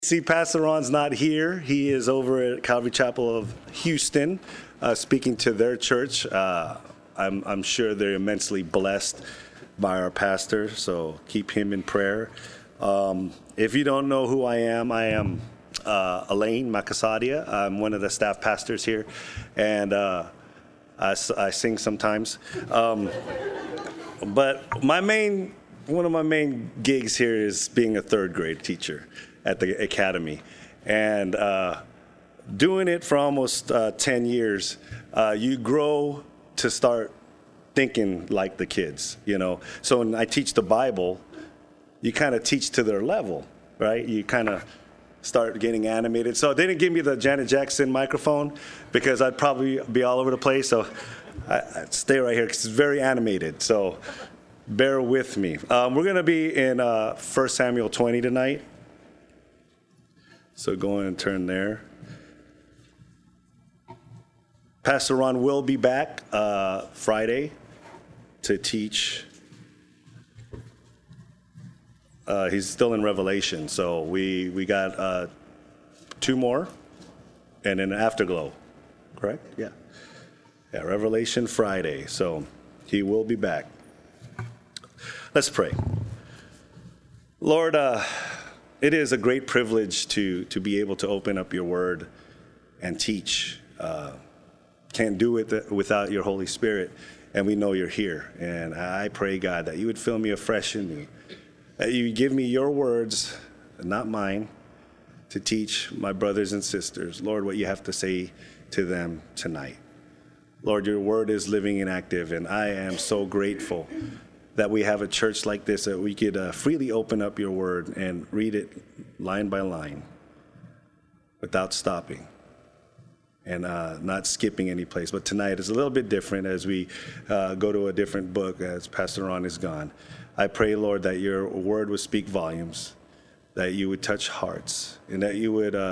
See, Pastor Ron's not here. He is over at Calvary Chapel of Houston, speaking to their church. I'm sure they're immensely blessed by our pastor, so keep him in prayer. If you don't know who I am Elaine Makasadia. I'm one of the staff pastors here, and I sing sometimes. But one of my main gigs here is being a third grade teacher at the academy, and doing it for almost 10 years, you grow to start thinking like the kids, you know. So when I teach the Bible, you kind of teach to their level, right? You kind of start getting animated. So they didn't give me the Janet Jackson microphone because I'd probably be all over the place. So I'd stay right here because it's very animated. So bear with me. We're going to be in 1 Samuel 20 tonight. So go and turn there. Pastor Ron will be back Friday to teach. He's still in Revelation, so we got 2 more, and then Afterglow, correct? Yeah, Revelation Friday, so he will be back. Let's pray. Lord, it is a great privilege to be able to open up your word and teach. Can't do it without your Holy Spirit, and we know you're here. And I pray, God, that you would fill me afresh in me, that you would give me your words, not mine, to teach my brothers and sisters, Lord, what you have to say to them tonight. Lord, your word is living and active, and I am so grateful that we have a church like this, that we could freely open up your word and read it line by line without stopping and not skipping any place. But tonight is a little bit different as we go to a different book as Pastor Ron is gone. I pray, Lord, that your word would speak volumes, that you would touch hearts, and that you would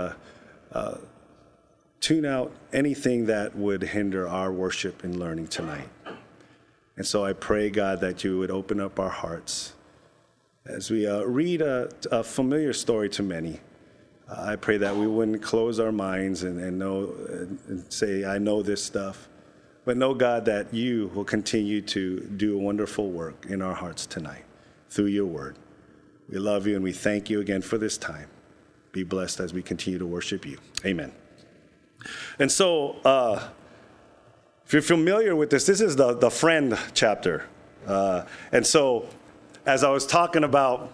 tune out anything that would hinder our worship and learning tonight. And so I pray, God, that you would open up our hearts as we read a familiar story to many. I pray that we wouldn't close our minds and say, I know this stuff. But know, God, that you will continue to do a wonderful work in our hearts tonight through your word. We love you and we thank you again for this time. Be blessed as we continue to worship you. Amen. And so, if you're familiar with this is the friend chapter. And so, as I was talking about,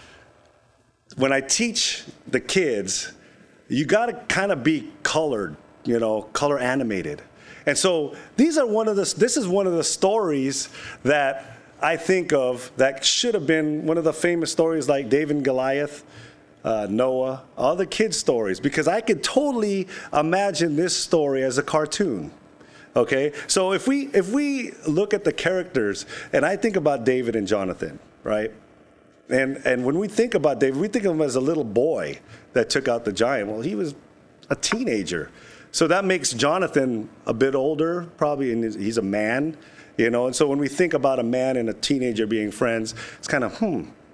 when I teach the kids, you got to kind of be colored, color animated. And so this is one of the stories that I think of that should have been one of the famous stories like David and Goliath, Noah, all the kids' stories, because I could totally imagine this story as a cartoon. Okay, so if we look at the characters, and I think about David and Jonathan, right? And when we think about David, we think of him as a little boy that took out the giant. Well, he was a teenager. So that makes Jonathan a bit older, probably, and he's a man, And so when we think about a man and a teenager being friends, it's kind of,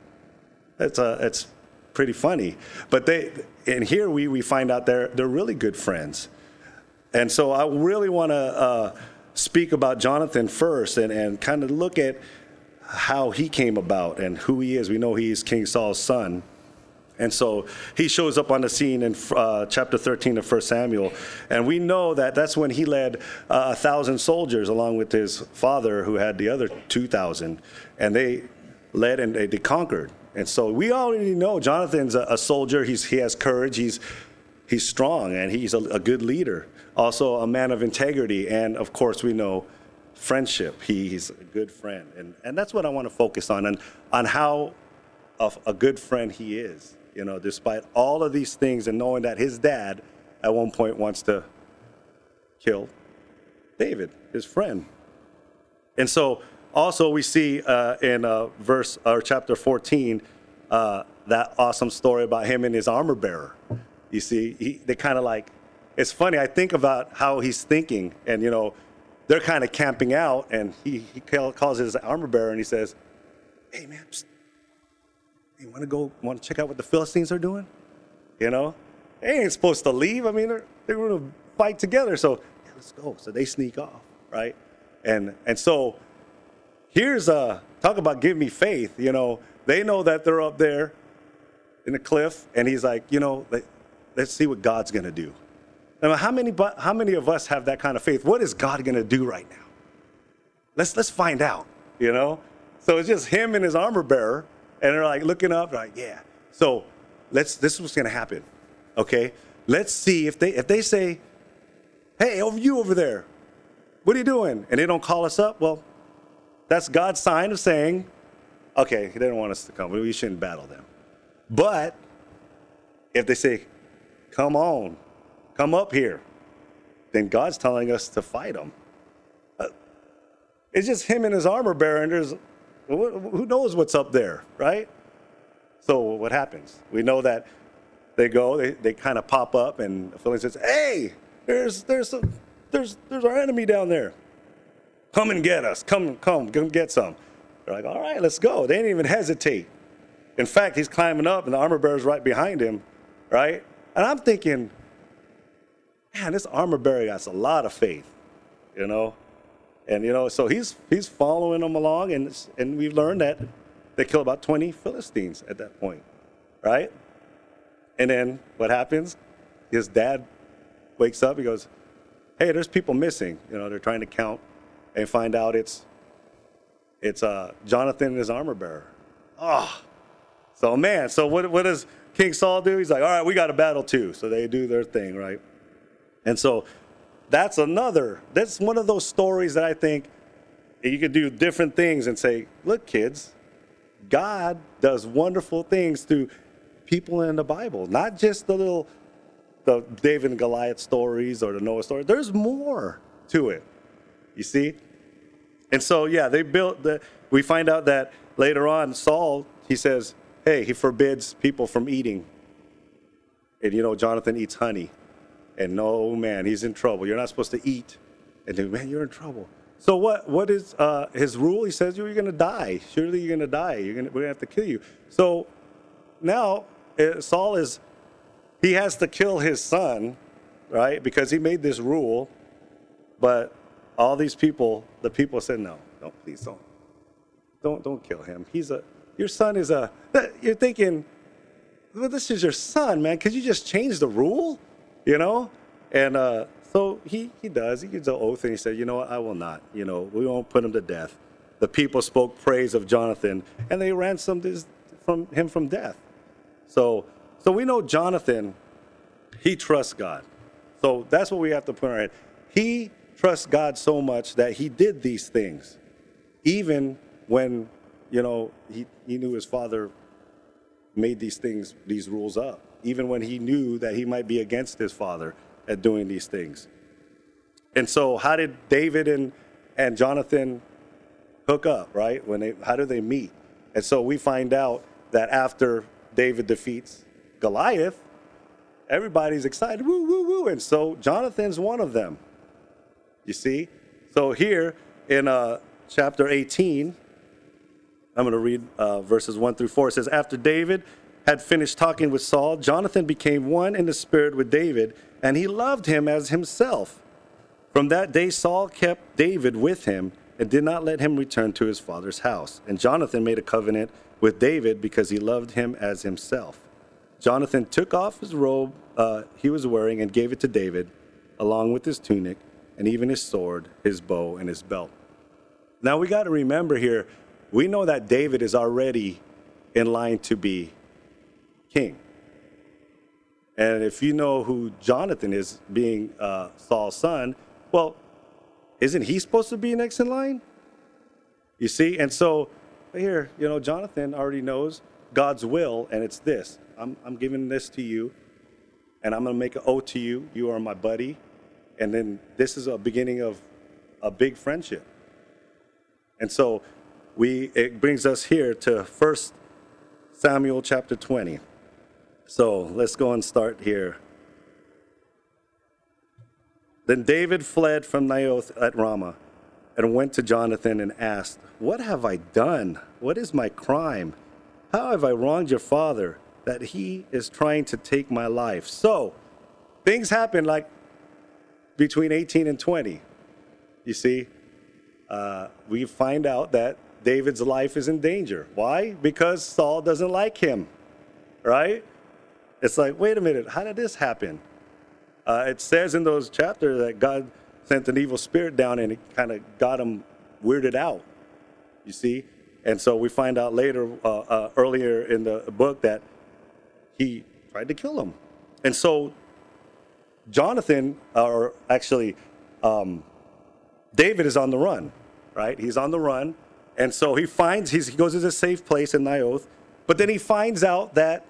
it's pretty funny. But here we find out they're really good friends. And so I really want to speak about Jonathan first and kind of look at how he came about and who he is. We know he's King Saul's son. And so he shows up on the scene in chapter 13 of 1 Samuel. And we know that that's when he led 1,000 soldiers along with his father who had the other 2,000. And they led and they conquered. And so we already know Jonathan's a soldier. He has courage. He's strong and he's a good leader. Also a man of integrity. And of course we know friendship. He's a good friend. And that's what I want to focus on how of a good friend he is. Despite all of these things and knowing that his dad at one point wants to kill David, his friend. And so also we see in chapter 14, that awesome story about him and his armor bearer. You see, they kind of like, it's funny, I think about how he's thinking and, they're kind of camping out and he calls his armor bearer and he says, hey man, psst. You want to check out what the Philistines are doing? you know? They ain't supposed to leave. I mean, they're going to fight together. So yeah, let's go. So they sneak off, right? And so here's talk about give me faith. You know, they know that they're up there in the cliff, and he's like, you know, let's see what God's going to do. Now, how many of us have that kind of faith? What is God going to do right now? Let's find out, you know? So it's just him and his armor bearer, and they're like looking up, like, yeah. So this is what's going to happen, okay? Let's see if they say, hey, you over there, what are you doing? And they don't call us up. Well, that's God's sign of saying, okay, they don't want us to come. We shouldn't battle them. But if they say, come on, come up here, then God's telling us to fight them. It's just him and his armor bearer, and there's who knows what's up there, right? So what happens? We know that they go, they kind of pop up, and the Philistine says, hey, there's our enemy down there. Come and get us. Come get some. They're like, all right, let's go. They didn't even hesitate. In fact, he's climbing up, and the armor bearer's right behind him, right? And I'm thinking, man, this armor bearer has a lot of faith, you know? And, you know, so he's following them along, and we've learned that they kill about 20 Philistines at that point, right? And then what happens? His dad wakes up, he goes, hey, there's people missing. You know, they're trying to count and find out it's Jonathan and his armor bearer. Oh, so man, so what does King Saul do? He's like, all right, we got to battle too. So they do their thing, right? And so that's one of those stories that I think you could do different things and say, look, kids, God does wonderful things through people in the Bible, not just the David and Goliath stories or the Noah story. There's more to it, you see? And so, yeah, we find out that later on, Saul, he says, hey, he forbids people from eating. And, you know, Jonathan eats honey. And no, man, he's in trouble. You're not supposed to eat. And then, man, you're in trouble. So what is his rule? He says, you're going to die. Surely you're going to die. We're going to have to kill you. So now Saul he has to kill his son, right? Because he made this rule. But all these people, the people said, no, please don't kill him. Your son is you're thinking, well, this is your son, man. Could you just change the rule? You know? And so he does. He gives an oath, and he said, you know what? I will not. You know, we won't put him to death. The people spoke praise of Jonathan, and they ransomed him from death. So we know Jonathan, he trusts God. So that's what we have to put in our head. He trusts God so much that he did these things, even when, you know, he knew his father made these rules up, even when he knew that he might be against his father at doing these things. And so how did David and Jonathan hook up, right? How do they meet? And so we find out that after David defeats Goliath, everybody's excited, woo, woo, woo. And so Jonathan's one of them, you see? So here in chapter 18, I'm going to read verses 1 through 4. It says, after David had finished talking with Saul, Jonathan became one in the spirit with David, and he loved him as himself. From that day, Saul kept David with him and did not let him return to his father's house. And Jonathan made a covenant with David because he loved him as himself. Jonathan took off his robe he was wearing and gave it to David, along with his tunic, and even his sword, his bow, and his belt. Now we got to remember here, we know that David is already in line to be king. And if you know who Jonathan is, being Saul's son, well, isn't he supposed to be next in line? You see? And so here, you know, Jonathan already knows God's will, and it's this. I'm giving this to you, and I'm going to make an oath to you. You are my buddy. And then this is a beginning of a big friendship. And so it brings us here to 1 Samuel chapter 20. So let's go and start here. Then David fled from Naioth at Ramah and went to Jonathan and asked, what have I done? What is my crime? How have I wronged your father, that he is trying to take my life. So things happen like between 18 and 20. You see, we find out that David's life is in danger. Why? Because Saul doesn't like him, right? It's like, wait a minute, how did this happen? It says in those chapters that God sent an evil spirit down and it kind of got him weirded out, you see? And so we find out later, earlier in the book, that he tried to kill him. And so Jonathan, or actually David, is on the run, right? He's on the run. And so he goes to this safe place in Naioth, but then he finds out that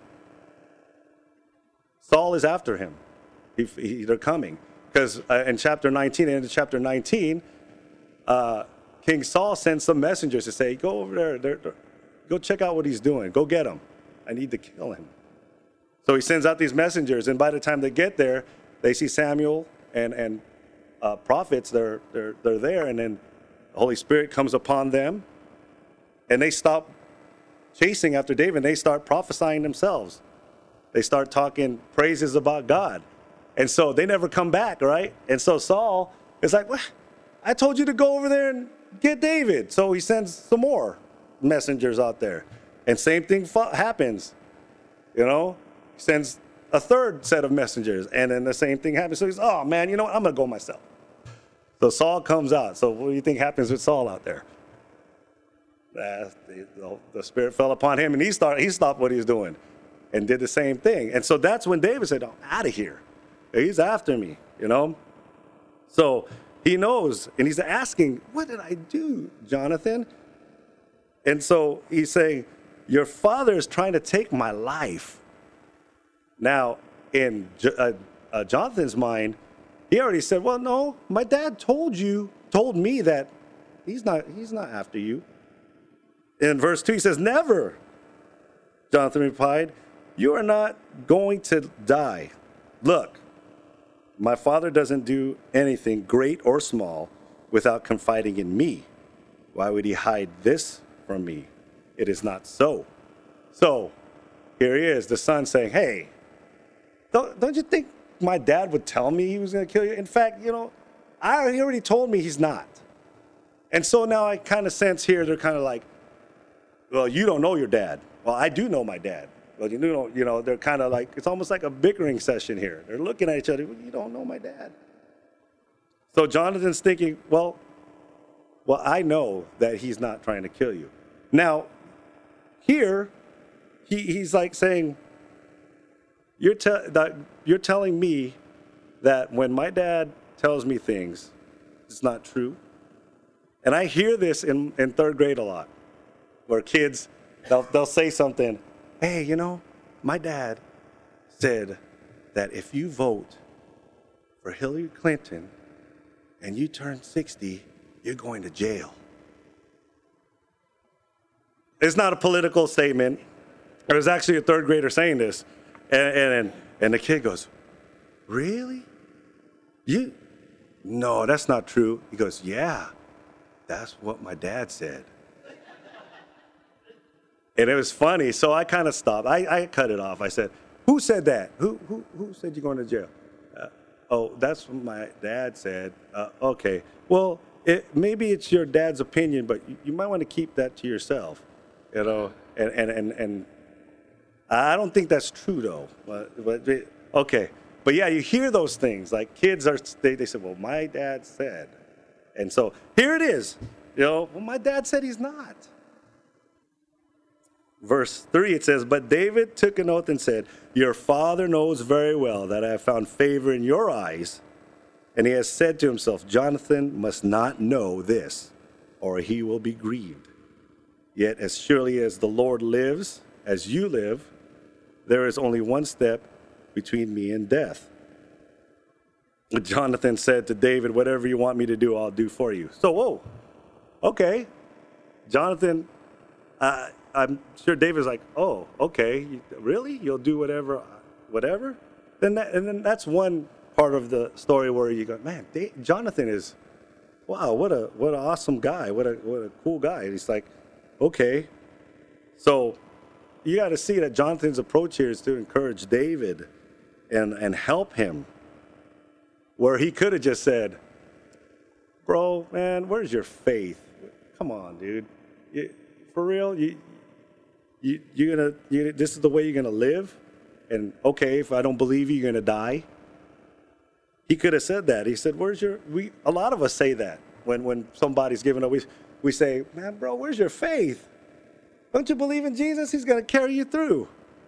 Saul is after him. They're coming. Because in chapter 19, and in chapter 19, King Saul sends some messengers to say, go over there, go check out what he's doing. Go get him. I need to kill him. So he sends out these messengers, and by the time they get there, they see Samuel and prophets. They're there, and then the Holy Spirit comes upon them, and they stop chasing after David, and they start prophesying themselves. They start talking praises about God. And so they never come back, right? And so Saul is like, well, I told you to go over there and get David. So he sends some more messengers out there. And same thing happens, you know? He sends a third set of messengers, and then the same thing happens. So he's, oh, man, you know what? I'm going to go myself. So Saul comes out. So what do you think happens with Saul out there? The Spirit fell upon him, and he stopped what he was doing and did the same thing. And so that's when David said, I'm out of here. He's after me, you know? So he knows, and he's asking, what did I do, Jonathan? And so he's saying, your father is trying to take my life. Now, in Jonathan's mind, he already said, well, no, my dad told me that he's not after you. In verse 2, he says, never. Jonathan replied, you are not going to die. Look, my father doesn't do anything great or small without confiding in me. Why would he hide this from me? It is not so. So here he is, the son saying, hey, don't you think my dad would tell me he was going to kill you? In fact, you know, he already told me he's not. And so now I kind of sense here, they're kind of like, well, you don't know your dad. Well, I do know my dad. Well, you know, they're kind of like, it's almost like a bickering session here. They're looking at each other. Well, you don't know my dad. So Jonathan's thinking, well, I know that he's not trying to kill you. Now, here, he's like saying, you're telling me that when my dad tells me things, it's not true. And I hear this in third grade a lot, where kids, they'll say something, hey, you know, my dad said that if you vote for Hillary Clinton and you turn 60, you're going to jail. It's not a political statement. It was actually a third grader saying this. And the kid goes, really? No, that's not true. He goes, yeah, that's what my dad said. And it was funny, so I kind of stopped. I cut it off. I said, who said that? Who said you're going to jail? Oh, that's what my dad said. Okay. Well, maybe it's your dad's opinion, but you might want to keep that to yourself, you know. And I don't think that's true, though. But okay. But yeah, you hear those things. Like kids they say, well, my dad said. And so here it is. You know, well, my dad said he's not. Verse 3, it says, but David took an oath and said, your father knows very well that I have found favor in your eyes. And he has said to himself, Jonathan must not know this, or he will be grieved. Yet as surely as the Lord lives, as you live, there is only one step between me and death. Jonathan said to David, whatever you want me to do, I'll do for you. So, whoa, okay. Jonathan, I'm sure David's like, oh, okay, really? You'll do whatever? And then that's one part of the story where you go, man, Jonathan is, wow, what an awesome guy, what a cool guy. And he's like, okay. So you got to see that Jonathan's approach here is to encourage David and help him, where he could have just said, bro, man, where's your faith? Come on, dude. For real, this is the way you're gonna live? And okay, if I don't believe you, you're gonna die? He could have said that. He said, a lot of us say that when somebody's giving up. We say, man, bro, where's your faith? Don't you believe in Jesus? He's gonna carry you through.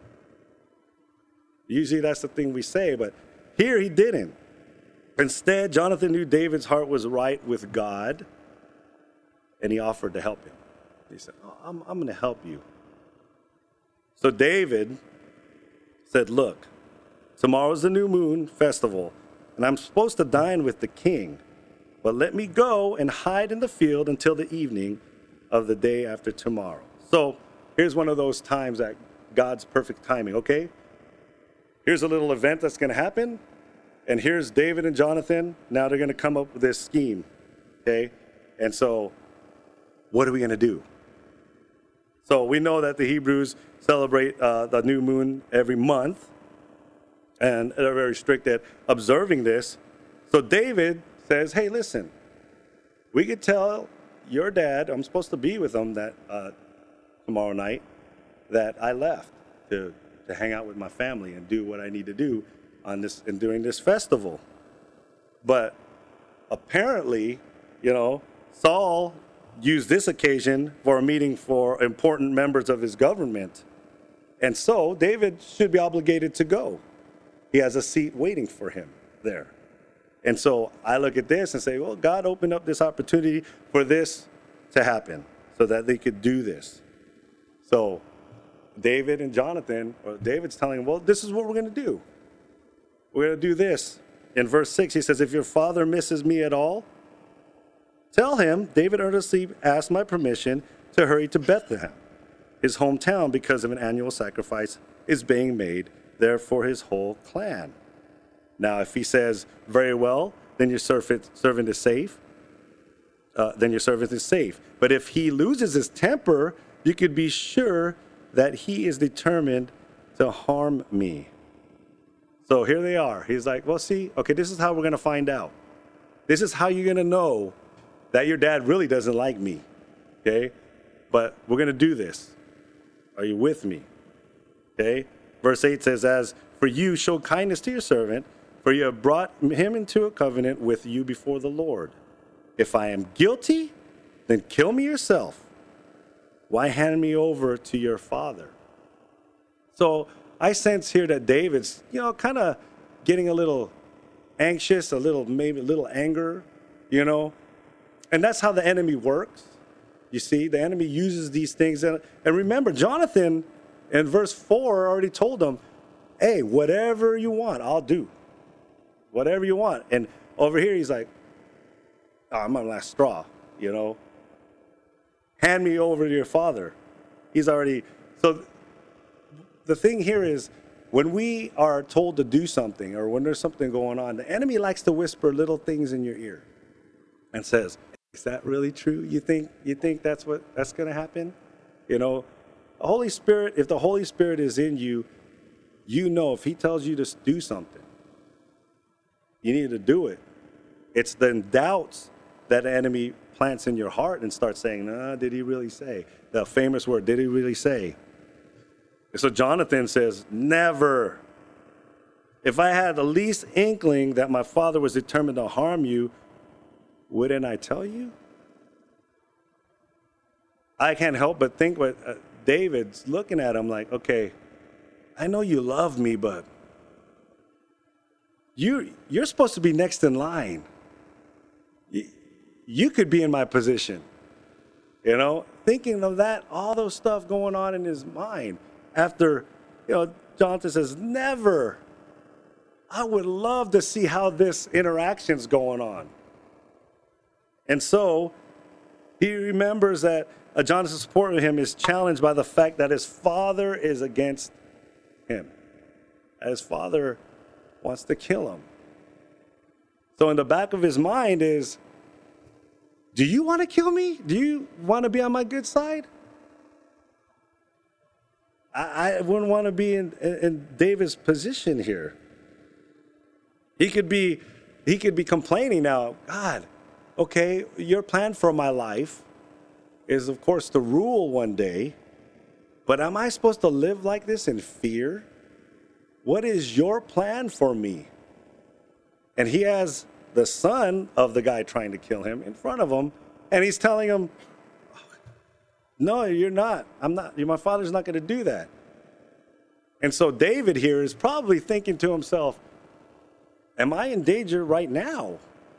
Usually that's the thing we say, but here he didn't. Instead, Jonathan knew David's heart was right with God, and he offered to help him. He said, I'm going to help you. So David said, look, tomorrow's the new moon festival, and I'm supposed to dine with the king, but let me go and hide in the field until the evening of the day after tomorrow. So here's one of those times that God's perfect timing, okay? Here's a little event that's going to happen, and here's David and Jonathan. Now they're going to come up with this scheme, okay? And so what are we going to do? So we know that the Hebrews celebrate the new moon every month, and they're very strict at observing this. So David says, hey, listen, we could tell your dad, I'm supposed to be with him that tomorrow night, that I left to hang out with my family and do what I need to do on this and during this festival. But apparently, Saul used this occasion for a meeting for important members of his government. And so David should be obligated to go. He has a seat waiting for him there. And so I look at this and say, well, God opened up this opportunity for this to happen so that they could do this. So David and Jonathan, or David's telling him, well, this is what we're going to do. We're going to do this. In verse 6, he says, if your father misses me at all, tell him, David earnestly asked my permission to hurry to Bethlehem, his hometown, because of an annual sacrifice is being made there for his whole clan. Now, if he says, very well, then your servant is safe. But if he loses his temper, you could be sure that he is determined to harm me. So here they are. He's like, well, see, okay, this is how we're going to find out. This is how you're going to know that your dad really doesn't like me, okay? But we're going to do this. Are you with me? Okay? Verse 8 says, as for you, show kindness to your servant, for you have brought him into a covenant with you before the Lord. If I am guilty, then kill me yourself. Why hand me over to your father? So I sense here that David's, kind of getting a little anxious, maybe a little anger, And that's how the enemy works. You see, the enemy uses these things. And remember, Jonathan in verse 4 already told him, hey, whatever you want, I'll do. Whatever you want. And over here, he's like, I'm my last straw, Hand me over to your father. He's already, so the thing here is, when we are told to do something or when there's something going on, the enemy likes to whisper little things in your ear and says, is that really true? You think that's going to happen? The Holy Spirit, if the Holy Spirit is in you, if he tells you to do something, you need to do it. It's the doubts that the enemy plants in your heart and starts saying, did he really say? The famous word, did he really say? So Jonathan says, never. If I had the least inkling that my father was determined to harm you, wouldn't I tell you? I can't help but think what David's looking at him like, okay, I know you love me, but you're supposed to be next in line. You could be in my position. Thinking of that, all those stuff going on in his mind. After, Jonathan says, never. I would love to see how this interaction's going on. And so he remembers that Jonathan's support of him is challenged by the fact that his father is against him. That his father wants to kill him. So in the back of his mind is, do you want to kill me? Do you want to be on my good side? I wouldn't want to be in David's position here. He could be complaining now, God, okay, your plan for my life is, of course, to rule one day, but am I supposed to live like this in fear? What is your plan for me? And he has the son of the guy trying to kill him in front of him, and he's telling him, no, you're not. I'm not. My father's not going to do that. And so David here is probably thinking to himself, am I in danger right now?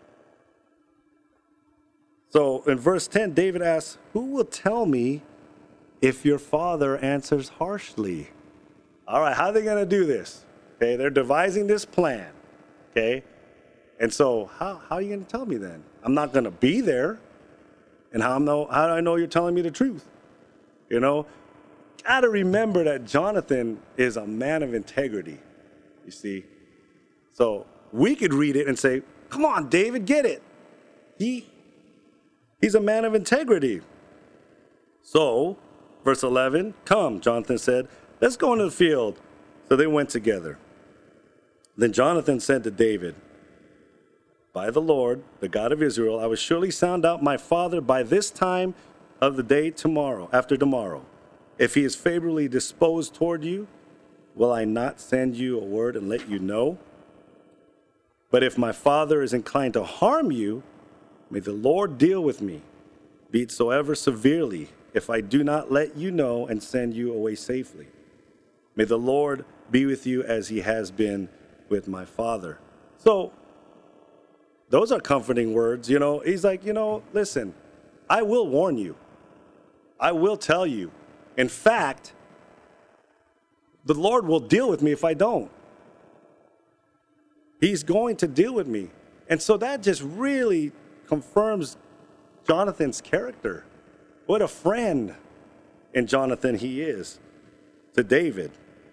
So in verse 10, David asks, who will tell me if your father answers harshly? All right, how are they going to do this? Okay, they're devising this plan. Okay, and so how are you going to tell me then? I'm not going to be there. And how do I know you're telling me the truth? You know, got to remember that Jonathan is a man of integrity, you see. So we could read it and say, come on, David, get it. He's a man of integrity. So, verse 11, come, Jonathan said, let's go into the field. So they went together. Then Jonathan said to David, by the Lord, the God of Israel, I will surely sound out my father by this time of the day after tomorrow. If he is favorably disposed toward you, will I not send you a word and let you know? But if my father is inclined to harm you, may the Lord deal with me, be it so ever severely, if I do not let you know and send you away safely. May the Lord be with you as he has been with my father. So, those are comforting words, you know. He's like, listen, I will warn you. I will tell you. In fact, the Lord will deal with me if I don't. He's going to deal with me. And so that just really confirms Jonathan's character. What a friend in Jonathan he is to David.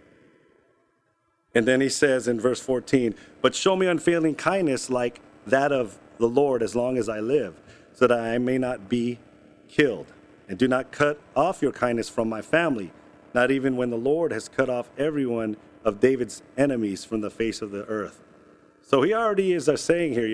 And then he says in verse 14, but show me unfailing kindness like that of the Lord as long as I live, so that I may not be killed. And do not cut off your kindness from my family, not even when the Lord has cut off every one of David's enemies from the face of the earth. So he already is saying here,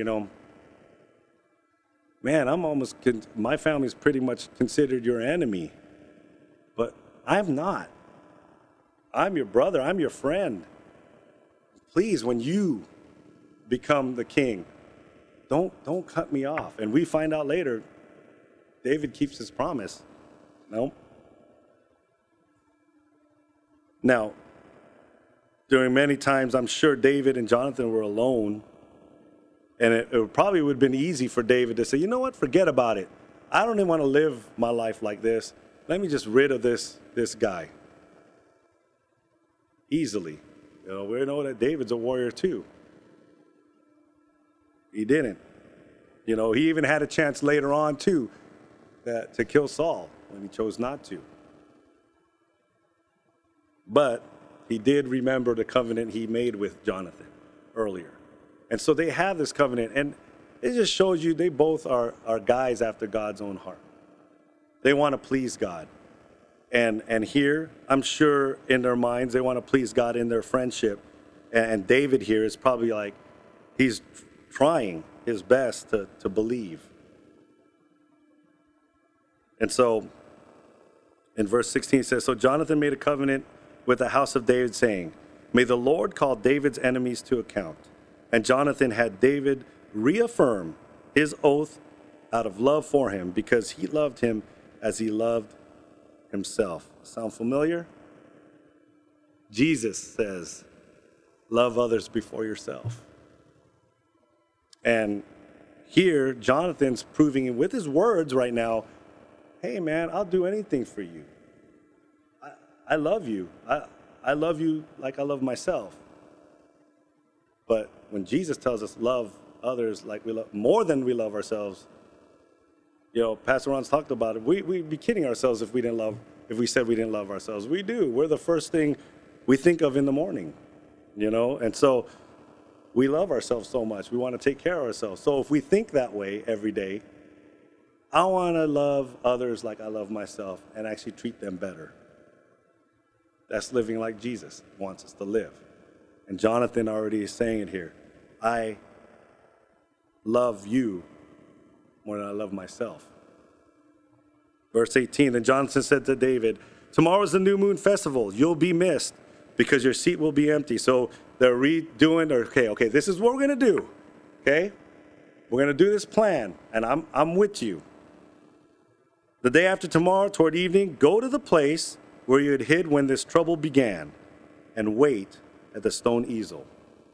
man, my family's pretty much considered your enemy, but I'm not. I'm your brother, I'm your friend. Please, when you become the king, don't cut me off. And we find out later, David keeps his promise. No. Now, during many times, I'm sure David and Jonathan were alone. And it probably would have been easy for David to say, you know what, forget about it. I don't even want to live my life like this. Let me just rid of this guy. Easily. We know that David's a warrior too. He didn't. He even had a chance later on too to kill Saul when he chose not to. But he did remember the covenant he made with Jonathan earlier. And so they have this covenant, and it just shows you they both are guys after God's own heart. They want to please God. And here, I'm sure in their minds, they want to please God in their friendship. And David here is probably like, he's trying his best to believe. And so, in verse 16 it says, so Jonathan made a covenant with the house of David, saying, may the Lord call David's enemies to account. And Jonathan had David reaffirm his oath out of love for him, because he loved him as he loved himself. Sound familiar? Jesus says, love others before yourself. And here, Jonathan's proving it with his words right now, hey man, I'll do anything for you. I love you. I love you like I love myself. But when Jesus tells us love others like we love, more than we love ourselves, Pastor Ron's talked about it. We'd be kidding ourselves if we said we didn't love ourselves. We do. We're the first thing we think of in the morning, and so we love ourselves so much. We want to take care of ourselves. So if we think that way every day, I want to love others like I love myself and actually treat them better. That's living like Jesus wants us to live. And Jonathan already is saying it here. I love you more than I love myself. Verse 18, then Jonathan said to David, tomorrow is the new moon festival. You'll be missed because your seat will be empty. So they're redoing, okay, this is what we're going to do. Okay? We're going to do this plan, and I'm with you. The day after tomorrow, toward evening, go to the place where you had hid when this trouble began, and wait at the stone easel.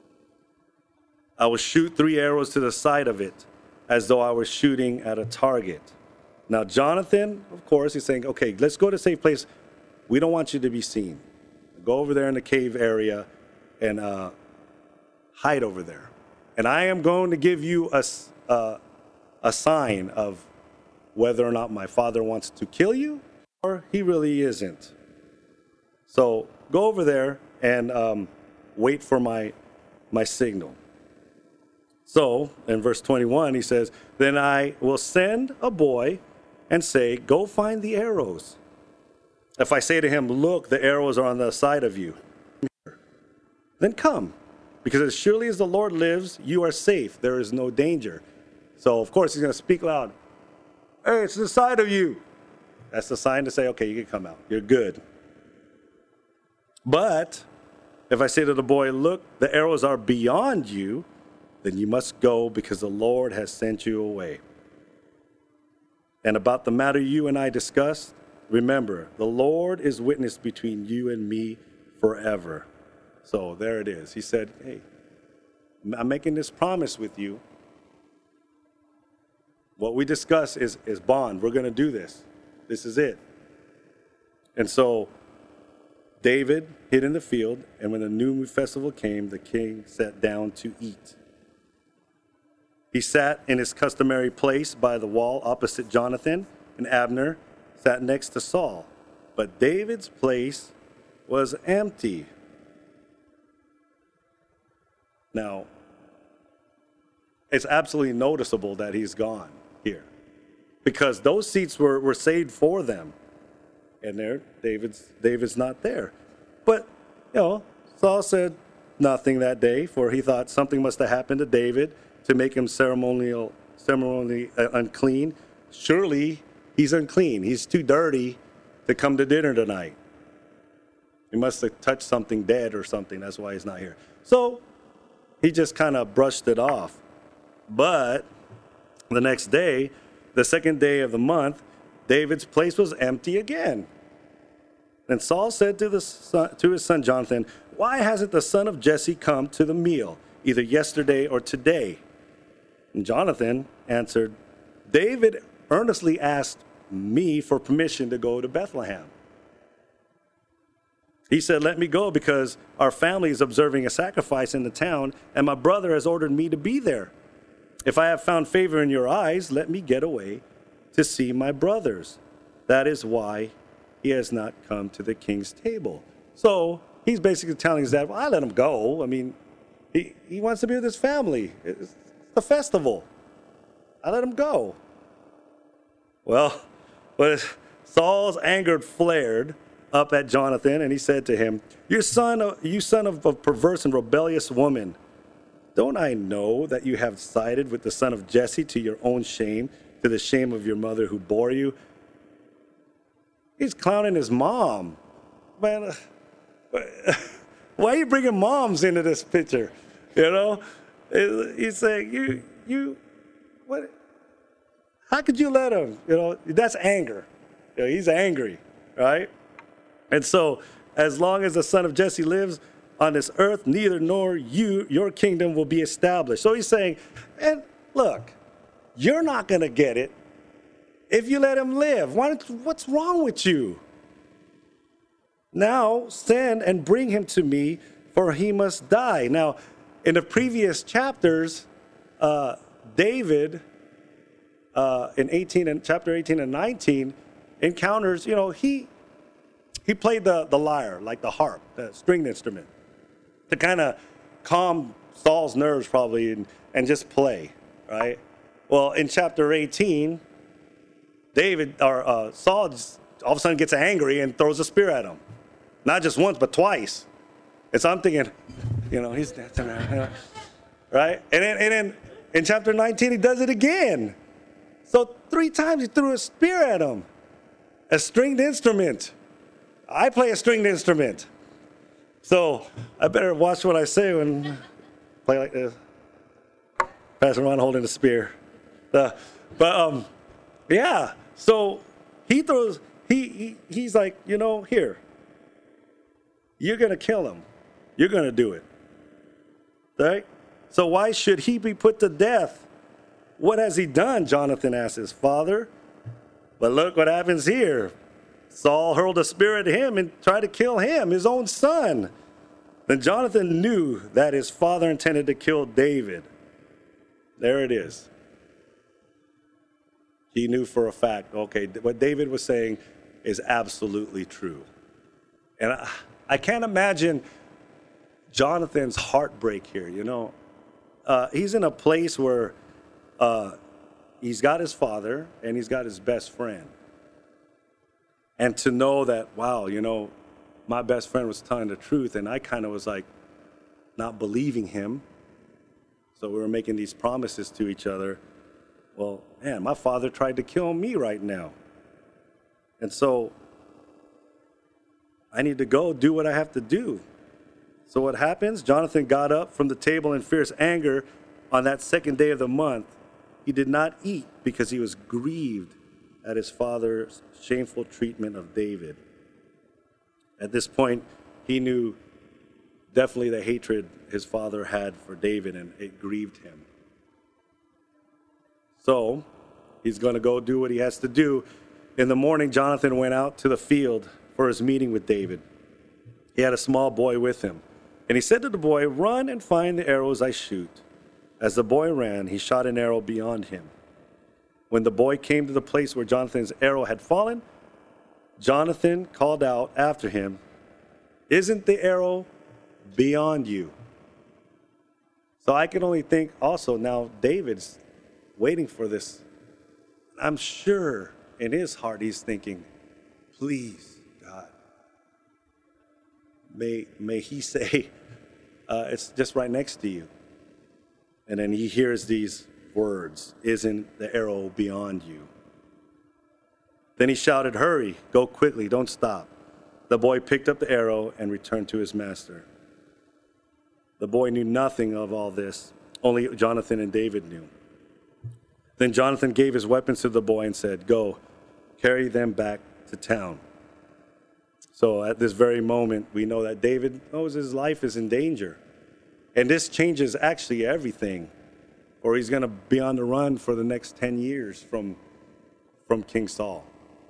I will shoot 3 arrows to the side of it, as though I was shooting at a target. Now, Jonathan, of course, he's saying, okay, let's go to a safe place. We don't want you to be seen. Go over there in the cave area and hide over there. And I am going to give you a sign of whether or not my father wants to kill you or he really isn't. So go over there and wait for my signal. So in verse 21, he says, then I will send a boy and say, go find the arrows. If I say to him, look, the arrows are on the side of you, then come, because as surely as the Lord lives, you are safe. There is no danger. So, of course, he's going to speak loud. Hey, it's the side of you. That's the sign to say, okay, you can come out. You're good. But if I say to the boy, look, the arrows are beyond you, then you must go because the Lord has sent you away. And about the matter you and I discussed, remember, the Lord is witness between you and me forever. So there it is. He said, hey, I'm making this promise with you. What we discuss is bond. We're going to do this. This is it. And so David hid in the field, and when the new moon festival came, the king sat down to eat. He sat in his customary place by the wall opposite Jonathan, and Abner sat next to Saul. But David's place was empty. Now, it's absolutely noticeable that he's gone here, because those seats were saved for them. And there, David's not there. But, Saul said nothing that day, for he thought something must have happened to David to make him ceremonially unclean. Surely he's unclean. He's too dirty to come to dinner tonight. He must have touched something dead or something. That's why he's not here. So he just kind of brushed it off. But the next day, the second day of the month, David's place was empty again. And Saul said to his son Jonathan, why hasn't the son of Jesse come to the meal, either yesterday or today? And Jonathan answered, David earnestly asked me for permission to go to Bethlehem. He said, let me go because our family is observing a sacrifice in the town, and my brother has ordered me to be there. If I have found favor in your eyes, let me get away to see my brothers. That is why he has not come to the king's table. So he's basically telling his dad, well, I let him go. I mean, he wants to be with his family. It's the festival. I let him go. Well, but Saul's anger flared up at Jonathan, and he said to him, you son of a perverse and rebellious woman, don't I know that you have sided with the son of Jesse to your own shame, to the shame of your mother who bore you? He's clowning his mom. Man, why are you bringing moms into this picture? He's saying, what? How could you let him? That's anger. He's angry, right? And so, as long as the son of Jesse lives on this earth, neither nor your kingdom will be established. So he's saying, and look, you're not going to get it if you let him live. What's wrong with you? Now send and bring him to me, for he must die. Now, in the previous chapters, David, in chapter 18 and 19, encounters, he played the lyre, like the harp, the stringed instrument, to kind of calm Saul's nerves probably and just play, right? Well, in chapter 18, Saul just all of a sudden gets angry and throws a spear at him. Not just once, but twice. And so I'm thinking, he's dancing around, right? And then in chapter 19, he does it again. So 3 times he threw a spear at him. A stringed instrument. I play a stringed instrument. So I better watch what I say when I play like this. Passing around holding a spear. Yeah. So he throws, he's like, here. You're going to kill him. You're going to do it. Right? So why should he be put to death? What has he done? Jonathan asked his father. But look what happens here. Saul hurled a spear at him and tried to kill him, his own son. Then Jonathan knew that his father intended to kill David. There it is. He knew for a fact, okay, what David was saying is absolutely true. And I can't imagine Jonathan's heartbreak here, He's in a place where he's got his father and he's got his best friend. And to know that, wow, my best friend was telling the truth, and I kind of was like not believing him. So we were making these promises to each other. Well, man, my father tried to kill me right now. And so I need to go do what I have to do. So what happens? Jonathan got up from the table in fierce anger on that second day of the month. He did not eat because he was grieved at his father's shameful treatment of David. At this point, he knew definitely the hatred his father had for David, and it grieved him. So he's going to go do what he has to do. In the morning, Jonathan went out to the field for his meeting with David. He had a small boy with him. And he said to the boy, "Run and find the arrows I shoot." As the boy ran, he shot an arrow beyond him. When the boy came to the place where Jonathan's arrow had fallen, Jonathan called out after him, "Isn't the arrow beyond you?" So I can only think also now David's waiting for this. I'm sure in his heart he's thinking, please, God, may he say, it's just right next to you. And then he hears these words, "Isn't the arrow beyond you?" Then he shouted, "Hurry, go quickly, don't stop." The boy picked up the arrow and returned to his master. The boy knew nothing of all this, only Jonathan and David knew. Then Jonathan gave his weapons to the boy and said, "Go, carry them back to town." So at this very moment, we know that David knows his life is in danger. And this changes actually everything, or he's going to be on the run for the next 10 years from King Saul.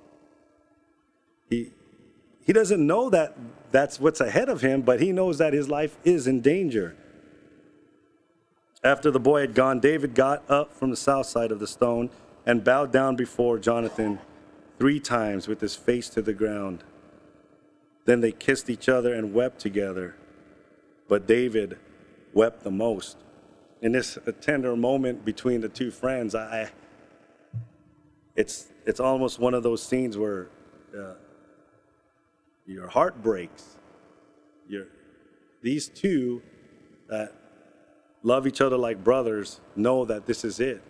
He doesn't know that that's what's ahead of him, but he knows that his life is in danger. After the boy had gone, David got up from the south side of the stone and bowed down before Jonathan 3 times with his face to the ground. Then they kissed each other and wept together. But David wept the most. In this tender moment between the two friends, it's almost one of those scenes where your heart breaks. These two that love each other like brothers know that this is it.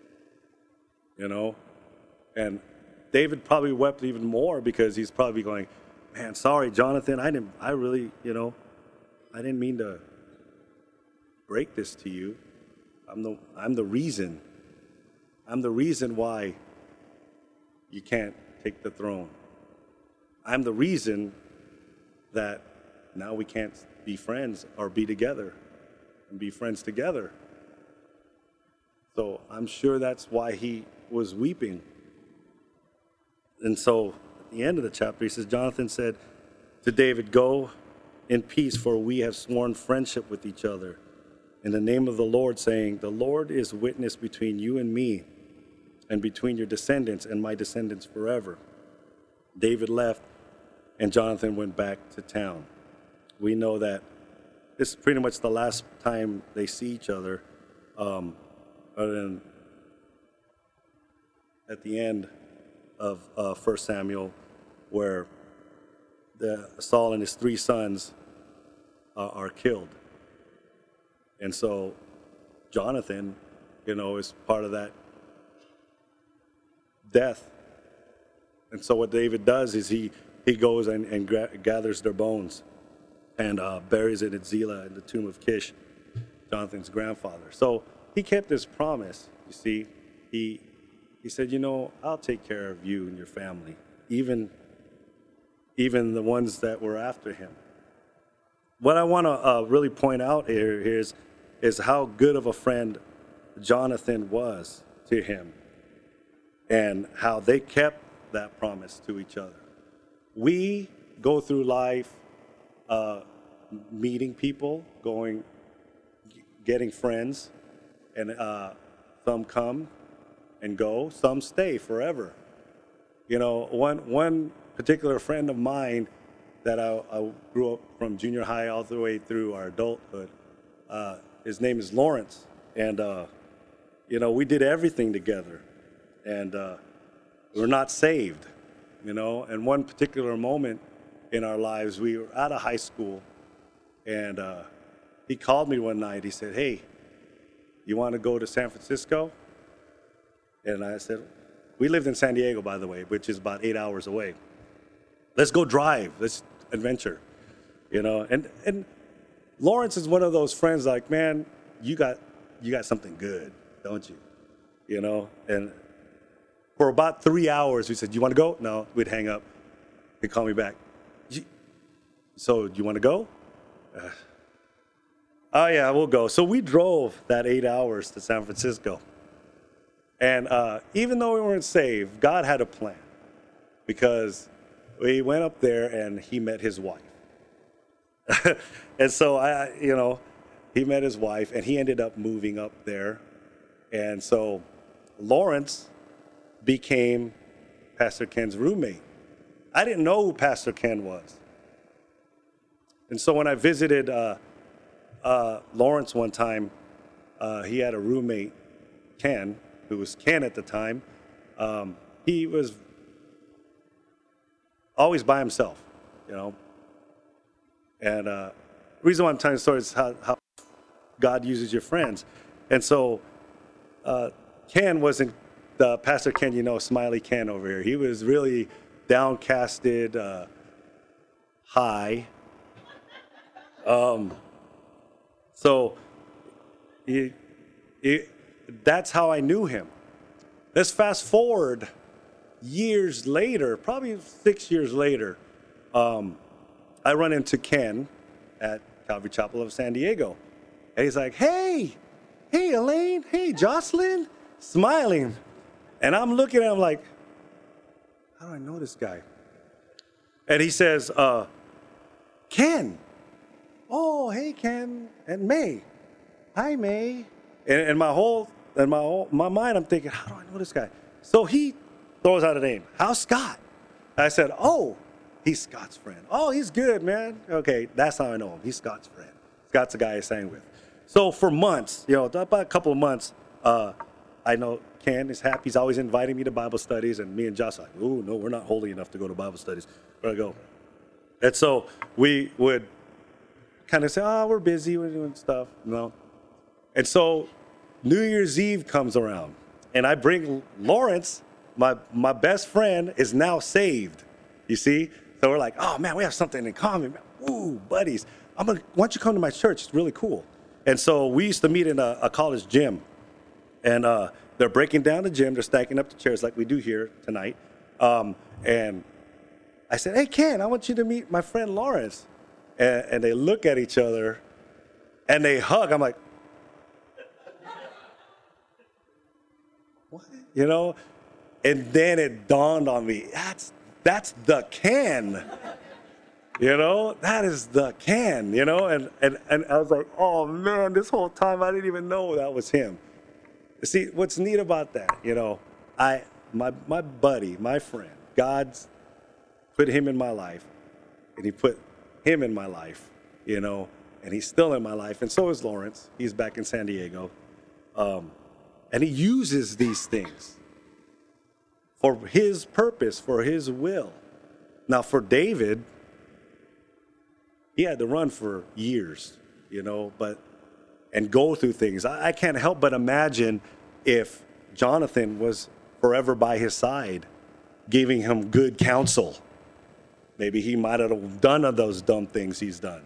And David probably wept even more because he's probably going, "Man, sorry, Jonathan, I didn't mean to break this to you. I'm the reason. I'm the reason why you can't take the throne. I'm the reason that now we can't be friends or be together and be friends together." So I'm sure that's why he was weeping. And so at the end of the chapter, he says, Jonathan said to David, "Go in peace, for we have sworn friendship with each other in the name of the Lord, saying, 'The Lord is witness between you and me, and between your descendants and my descendants forever.'" David left, and Jonathan went back to town. We know that this is pretty much the last time they see each other, other than at the end of 1 Samuel, where Saul and his 3 sons are killed. And so Jonathan, is part of that death. And so what David does is he goes and gathers their bones and buries it at Zelah in the tomb of Kish, Jonathan's grandfather. So he kept his promise, you see. He said, I'll take care of you and your family, even the ones that were after him. What I want to really point out here is how good of a friend Jonathan was to him and how they kept that promise to each other. We go through life meeting people, getting friends, and some come and go, some stay forever. One particular friend of mine that I grew up from junior high all the way through our adulthood, his name is Lawrence, and we did everything together, and we're not saved, and one particular moment in our lives, we were out of high school, and he called me one night. He said, "Hey, you want to go to San Francisco?" And I said, we lived in San Diego, by the way, which is about 8 hours away. Let's go drive. Let's adventure, And Lawrence is one of those friends like, man, you got something good, don't you? And for about 3 hours, we said, you want to go? No, we'd hang up. He'd call me back. So, do you want to go? Oh, yeah, we'll go. So we drove that 8 hours to San Francisco. And even though we weren't saved, God had a plan, because we went up there and he met his wife. And so he met his wife and he ended up moving up there. And so Lawrence became Pastor Ken's roommate. I didn't know who Pastor Ken was. And so when I visited Lawrence one time, he had a roommate, Ken, who was Ken at the time. He was always by himself, And the reason why I'm telling the story is how God uses your friends. And so Ken wasn't the Pastor Ken, smiley Ken over here. He was really downcasted, high. So that's how I knew him. Let's fast forward years later, probably 6 years later. I run into Ken at Calvary Chapel of San Diego. And he's like, hey, Elaine, hey, Jocelyn, smiling. And I'm looking at him like, how do I know this guy? And he says, Ken. Oh, hey, Ken. And May. Hi, May. And in my mind, I'm thinking, how do I know this guy? So he throws out a name. How's Scott? I said, oh, he's Scott's friend. Oh, he's good, man. Okay, that's how I know him. He's Scott's friend. Scott's the guy I sang with. So for months, about a couple of months, I know Ken is happy. He's always inviting me to Bible studies, and me and Josh are like, oh, no, we're not holy enough to go to Bible studies. Where I go? And so we would kind of say, we're busy, we're doing stuff, And so New Year's Eve comes around, and I bring Lawrence, my best friend, is now saved, you see? So we're like, oh, man, we have something in common. Ooh, buddies. Why don't you come to my church? It's really cool. And so we used to meet in a college gym, and they're breaking down the gym. They're stacking up the chairs like we do here tonight. And I said, hey, Ken, I want you to meet my friend Lawrence. And they look at each other, and they hug. I'm like, what? And then it dawned on me, that's the Ken. That is the Ken, and I was like, oh man, this whole time I didn't even know that was him. See, what's neat about that, my buddy, my friend, God's put him in my life, and he put him in my life, and he's still in my life, and so is Lawrence. He's back in San Diego, and he uses these things for his purpose, for his will. Now, for David, he had to run for years, and go through things. I can't help but imagine if Jonathan was forever by his side, giving him good counsel. Maybe he might have done of those dumb things he's done.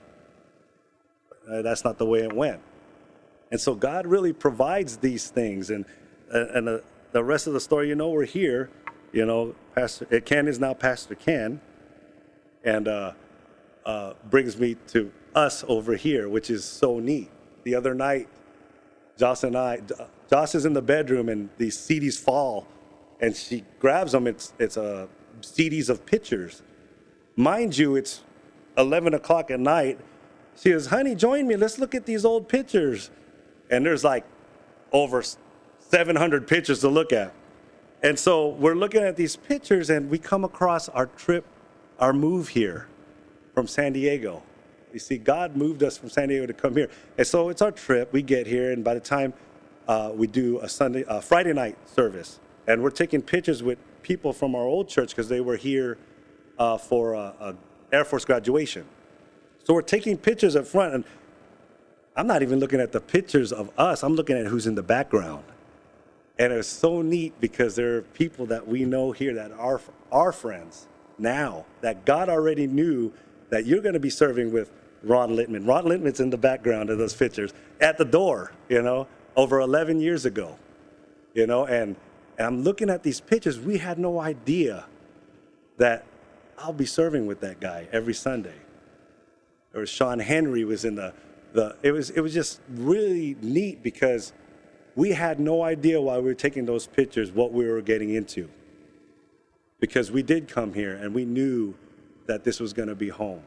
That's not the way it went. And so God really provides these things. And the rest of the story, we're here. Pastor Ken is now Pastor Ken. And brings me to us over here, which is so neat. The other night, Joss is in the bedroom and these CDs fall, and she grabs them. It's CDs of pictures. Mind you, it's 11 o'clock at night. She goes, honey, join me. Let's look at these old pictures. And there's like over 700 pictures to look at. And so we're looking at these pictures, and we come across our move here from San Diego. You see, God moved us from San Diego to come here. And so it's our trip. We get here, and by the time we do a Friday night service, and we're taking pictures with people from our old church because they were here for a Air Force graduation. So we're taking pictures up front, and I'm not even looking at the pictures of us. I'm looking at who's in the background. And it's so neat because there are people that we know here that are our friends now, that God already knew that you're going to be serving with Ron Littman. Ron Littman's in the background of those pictures at the door, over 11 years ago, and I'm looking at these pictures. We had no idea that I'll be serving with that guy every Sunday. Or Sean Henry was in it was just really neat because we had no idea while we were taking those pictures what we were getting into. Because we did come here and we knew that this was going to be home.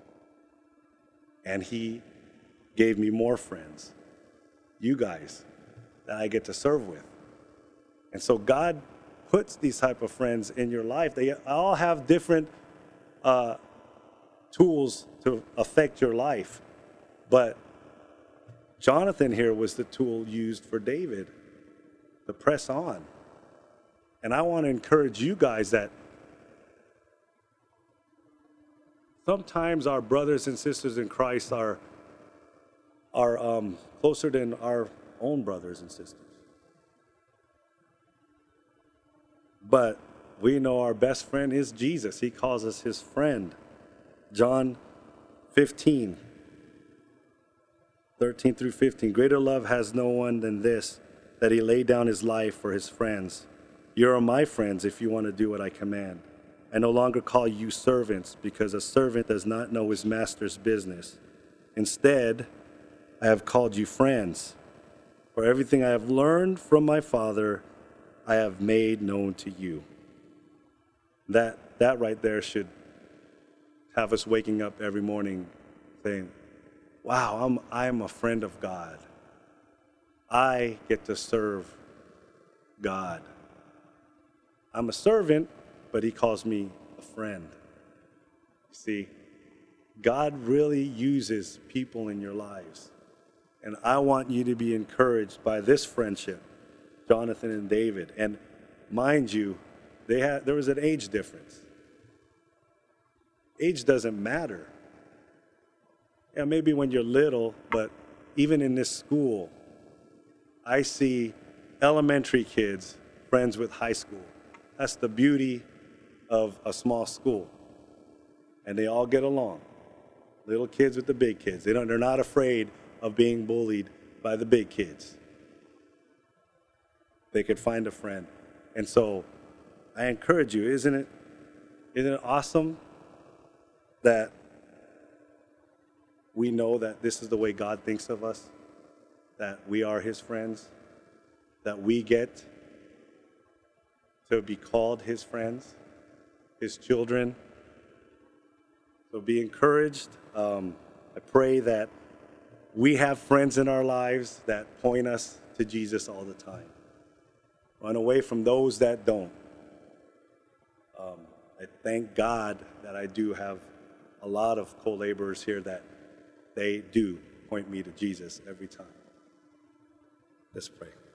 And he gave me more friends, you guys, that I get to serve with. And so God puts these type of friends in your life. They all have different tools to affect your life. But Jonathan here was the tool used for David to press on. And I want to encourage you guys that sometimes our brothers and sisters in Christ are closer than our own brothers and sisters. But we know our best friend is Jesus. He calls us his friend. John 15, 13 through 15. Greater love has no one than this, that he laid down his life for his friends. You are my friends if you want to do what I command. I no longer call you servants, because a servant does not know his master's business. Instead, I have called you friends. For everything I have learned from my Father, I have made known to you. That right there should have us waking up every morning saying, wow, I'm a friend of God. I get to serve God. I'm a servant, but he calls me a friend. See, God really uses people in your lives. And I want you to be encouraged by this friendship, Jonathan and David. And mind you, there was an age difference. Age doesn't matter. Yeah, maybe when you're little, but even in this school, I see elementary kids friends with high school. That's the beauty of a small school. And they all get along. Little kids with the big kids. They're not afraid of being bullied by the big kids. They could find a friend. And so I encourage you, isn't it awesome that we know that this is the way God thinks of us, that we are his friends, that we get to be called his friends, his children. So be encouraged. I pray that we have friends in our lives that point us to Jesus all the time. Run away from those that don't. I thank God that I do have a lot of co-laborers here that they do point me to Jesus every time. Let's pray.